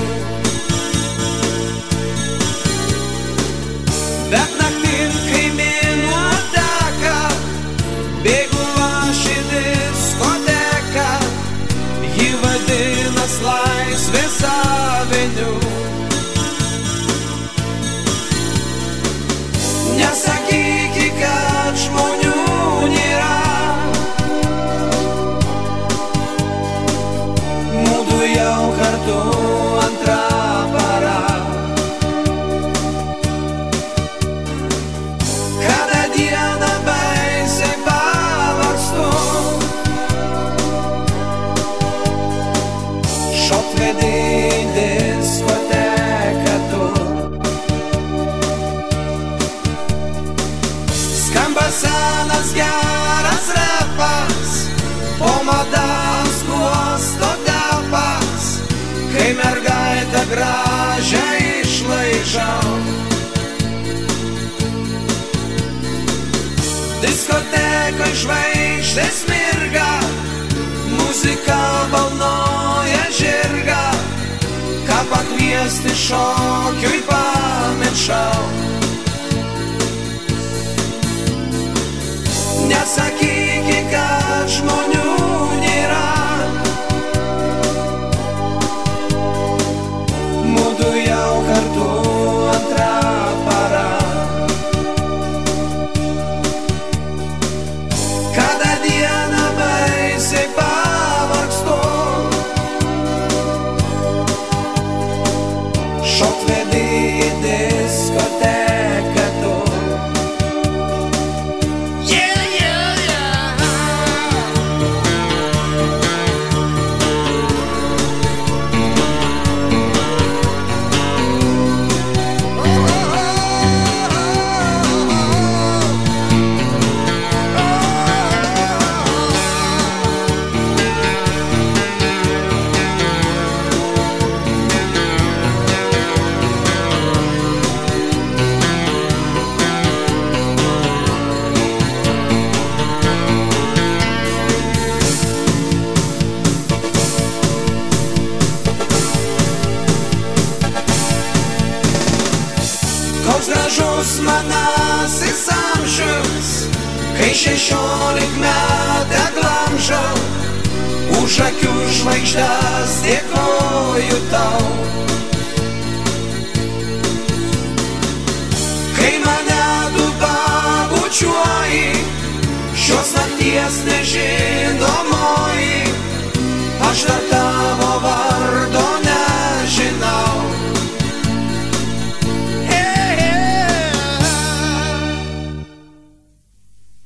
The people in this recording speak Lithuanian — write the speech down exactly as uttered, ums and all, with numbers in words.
Bet naktin, kai mėnuo teka, bėgu aš į diskoteką, ji vadinas Laisvės aveniu. Nesakyki, kad žmonių nėra, mudu jau kartu antrą parą. Kada dieną baisiai pavargstu, šok vedi į diskoteką tu. Skamba senas geras repas, po madas guosto tepas, kai mergaitę gražią išlaižau. Diskotekoj žvaigždės mirga, muzika balnoja žirgą, ką pakviesti šokiui pamiršau. Nesakyki, kad žmonių nėra, mudu jau kartu antrą parą. Kada dieną baisiai pavargstu, šok vedi į diskoteką tu. Koks gražus manasis amžius, kai šešiolikmetę glamžau, už akių žvaigždes dėkoju tau. Kai mane tu pabučiuoji, šios nakties nežinai,